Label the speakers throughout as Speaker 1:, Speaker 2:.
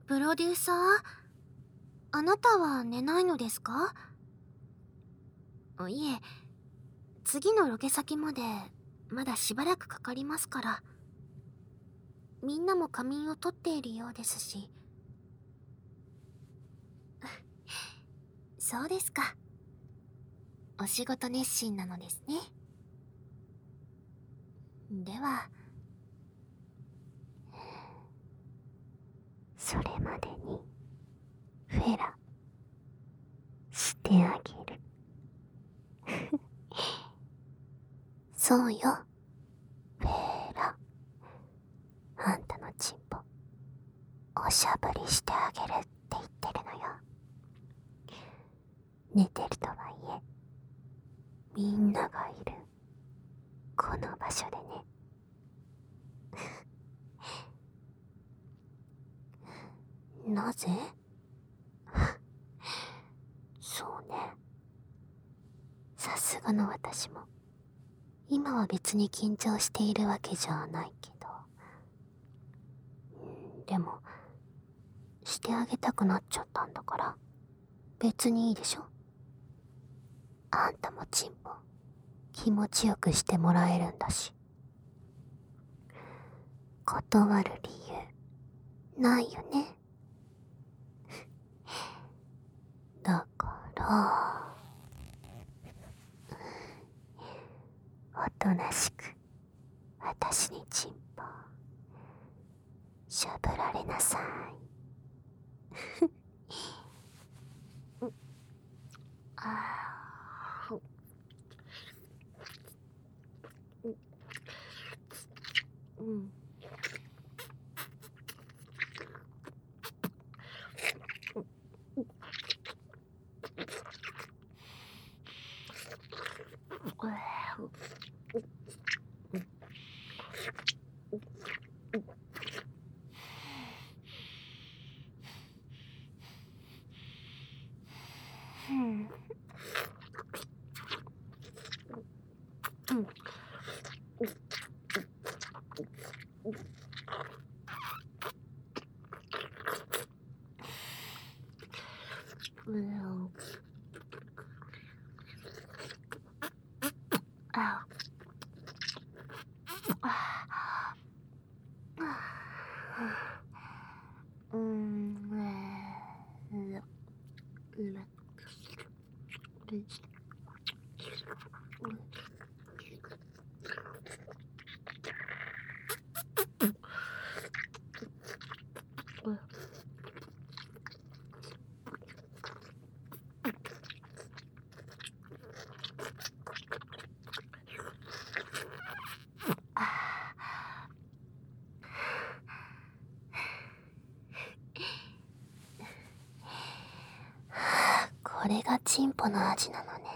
Speaker 1: プロデューサー、あなたは寝ないのですか？いえ、次のロケ先までまだしばらくかかりますから。みんなも仮眠をとっているようですし。そうですか。お仕事熱心なのですね。では、それまでにフェラしてあげる。そうよ、フェラ。あんたのチンポおしゃぶりしてあげるって言ってるのよ。寝てるとはいえみんながいるこの場所でね。なぜ？そうね、さすがの私も今は別に緊張しているわけじゃないけど、でもしてあげたくなっちゃったんだから別にいいでしょ。あんたもチンポ気持ちよくしてもらえるんだし。断る理由ないよね。だからおとなしく私にチンポしゃぶられなさい。あうん。これがチンポの味なのね。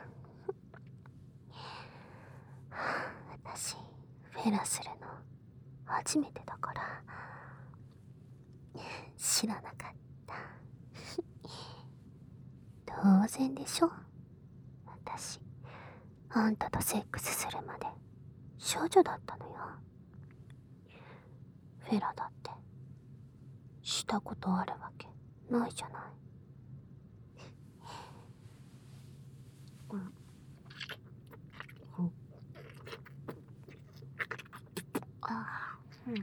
Speaker 1: 私フェラするの初めてだから知らなかった。当然でしょ。私あんたとセックスするまで少女だったのよ。フェラだってしたことあるわけないじゃない。うん。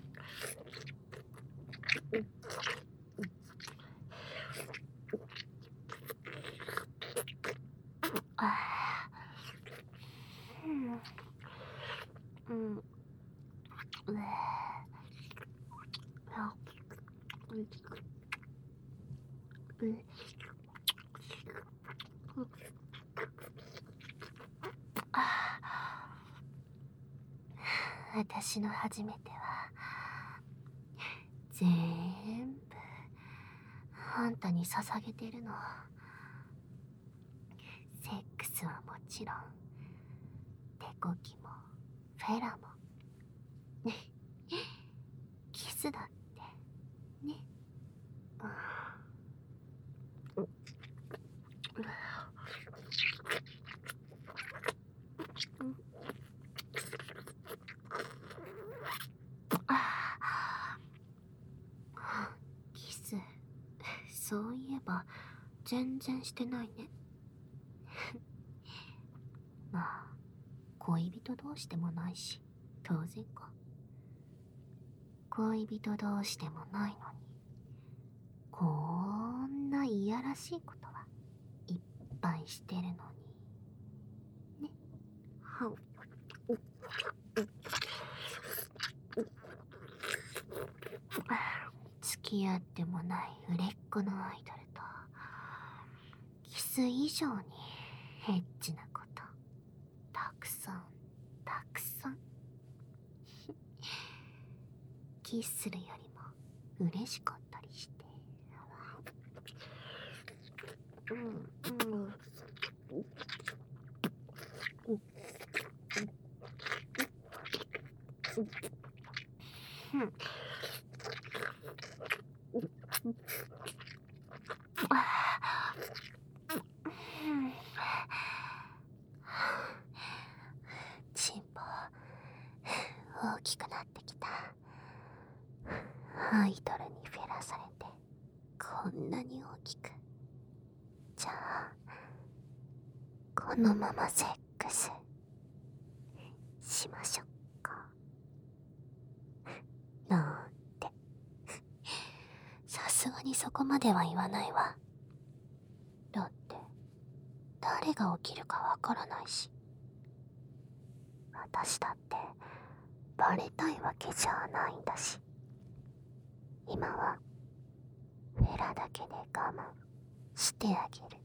Speaker 1: 私の初めては全部あんたに捧げてるの。セックスはもちろん手こきもフェラもキスだってね。 そういえば全然してないね。まあ恋人同士でもないし当然か。恋人同士でもないのにこんないやらしいことはいっぱいしてるのにね。はう付き合ってもない売れっ子のアイドルとキス以上にエッチなことたくさんたくさんキスするよりも嬉しかったりして。チンポ大きくなってきた。アイドルにフェラされてこんなに大きく。じゃあこのままセックスしましょうかなんて。さすがにそこまでは言わないわ。だって誰が起きるかわからないし。私だってバレたいわけじゃないんだし。今はフェラだけで我慢してあげる。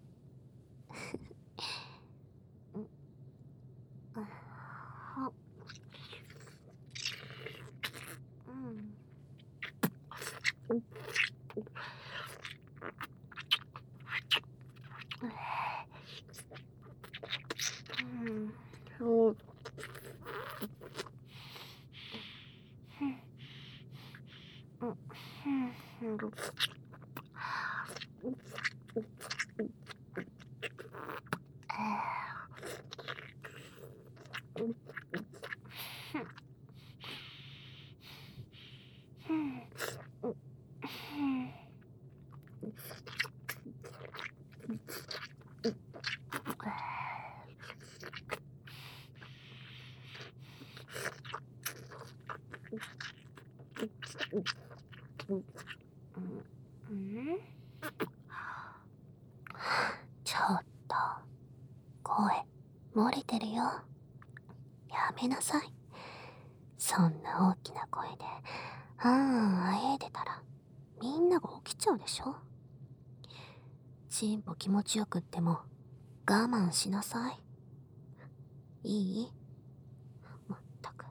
Speaker 1: ちょっと声漏れてるよ。やめなさい。そんな大きな声でああえいでたらみんなが起きちゃうでしょ。チンポ気持ちよくっても我慢しなさい。いい？まったく。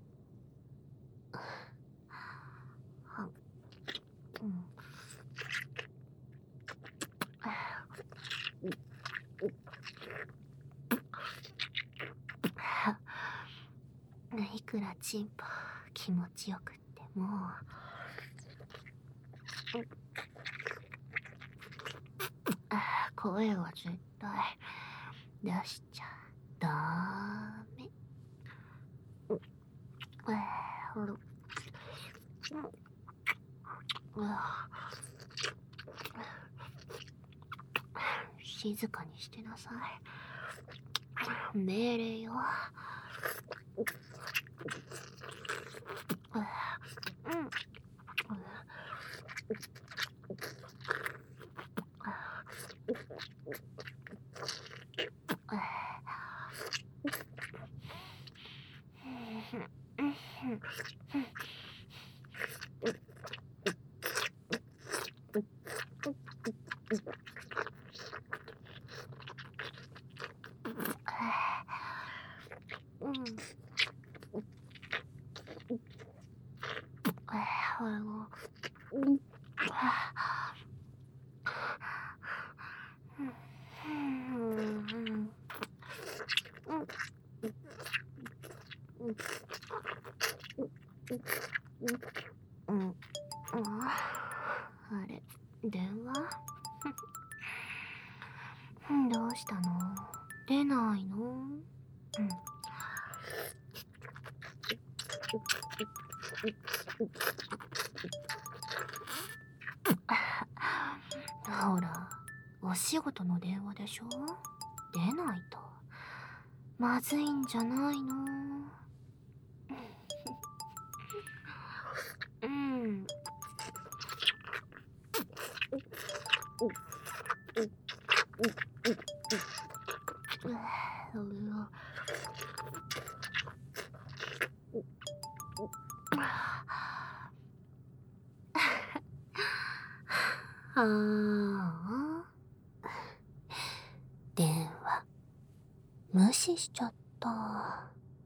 Speaker 1: いくらチンポ気持ちよくっても声は絶対出しちゃダメ。静かにしてなさい。命令よ。あれ、電話？どうしたの？出ないの？ お仕事の電話でしょ？出ないとまずいんじゃないの？うん。ああ、電話無視しちゃった。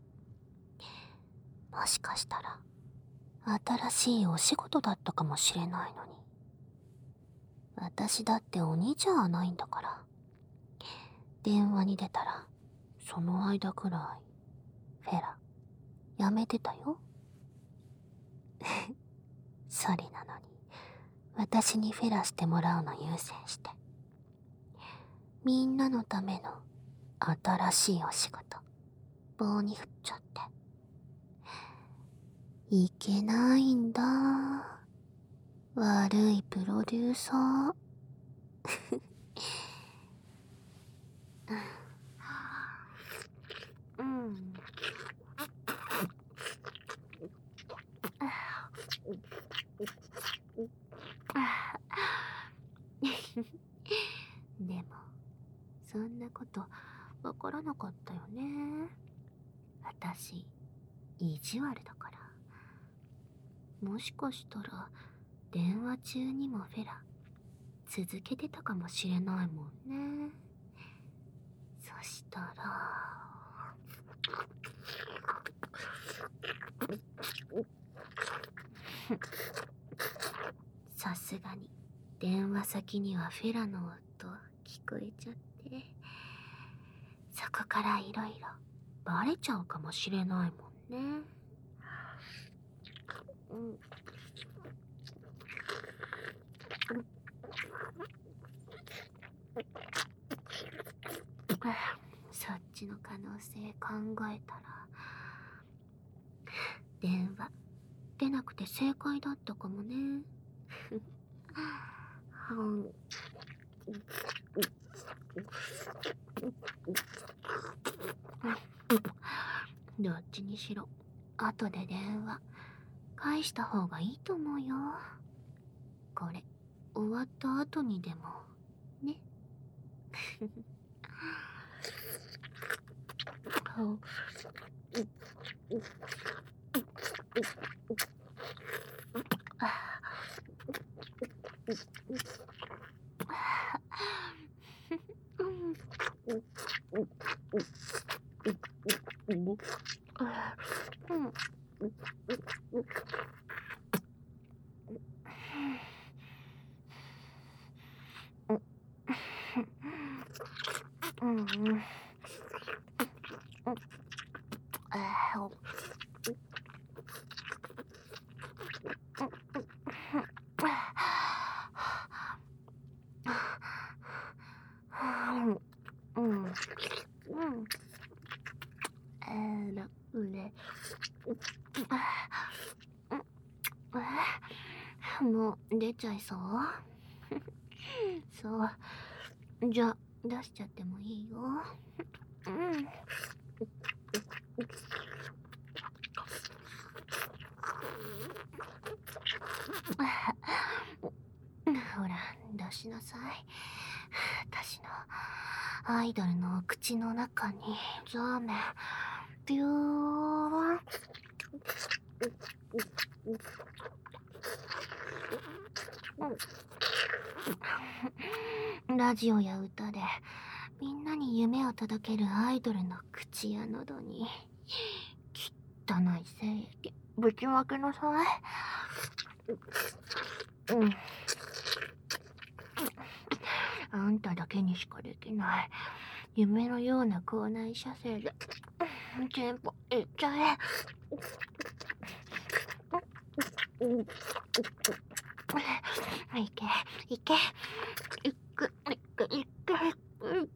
Speaker 1: もしかしたら新しいお仕事だったかもしれないのに。私だって鬼じゃないんだから。電話に出たらその間くらいフェラやめてたよ。それなのに私にフェラしてもらうの優先してみんなのための新しいお仕事棒に振っちゃっていけないんだ。悪いプロデューサー。うん。でもそんなことわからなかったよね。私意地悪だから。もしかしたら電話中にもフェラ続けてたかもしれないもんね。そしたらさすがに電話先にはフェラの音聞こえちゃって、そこからいろいろバレちゃうかもしれないもんね。そっちの可能性考えたら電話出なくて正解だったかもね。どっちにしろ後で電話返した方がいいと思うよ。これ終わった後にでもね。もう出ちゃいそう？そう。じゃあ出しちゃってもいいよ。ほら出しなさい。私のアイドルの口の中にザーメンビューラジオや歌でみんなに夢を届けるアイドルの口や喉に汚い精液ぶちまけなさい。あんただけにしかできない夢のような校内射精で全部いっちゃえ。いけいけいくいくいくいく。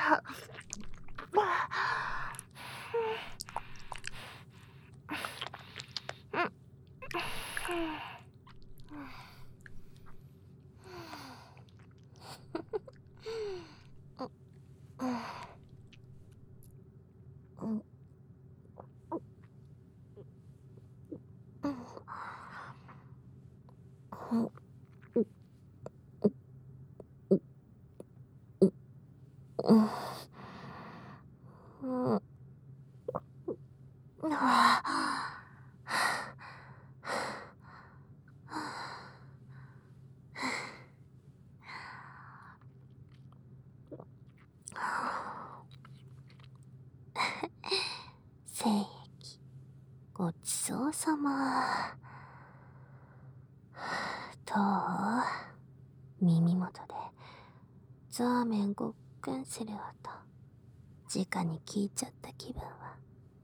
Speaker 1: 精液ごちそうさま。どう？耳元でザーメンごっくんする音、直に聞いちゃった気分は。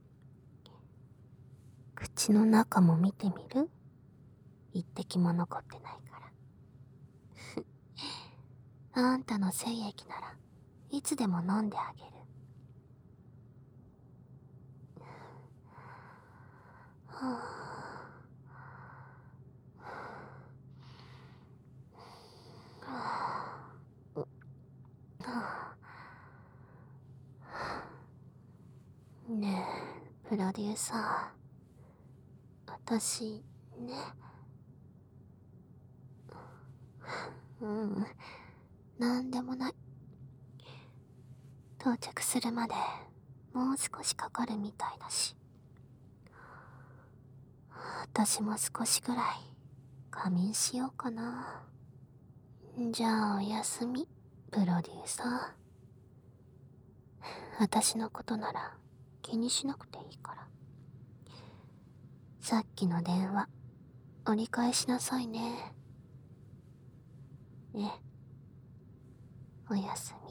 Speaker 1: 口の中も見てみる？一滴も残ってないから。あんたの精液ならいつでも飲んであげる。はあ、ねえ、プロデューサー。私、ね。なんでもない。到着するまでもう少しかかるみたいだし。私も少しくらい仮眠しようかな。じゃあおやすみ、プロデューサー。私のことなら気にしなくていいから。さっきの電話折り返しなさいね。ね、おやすみ。